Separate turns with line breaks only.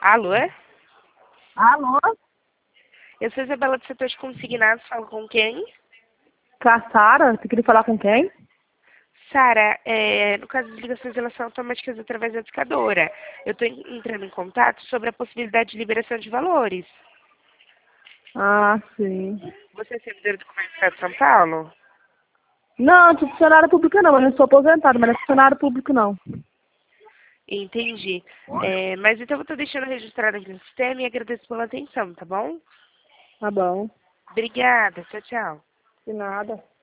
Alô?
Alô?
Eu sou Isabela do setor de consignados, falo com quem?
Com a Sara? Você queria falar com quem?
Sara, no caso das ligações de relação automáticas através da discadora, eu estou entrando em contato sobre a possibilidade de liberação de valores.
Ah, sim.
Você é servidora do Comércio do Estado de São Paulo?
Não, não sou funcionária pública não, eu não sou aposentada, mas não é funcionário público não.
Entendi. Mas então eu estou deixando registrado aqui no sistema e agradeço pela atenção, tá bom?
Tá bom.
Obrigada, tchau, tchau.
De nada.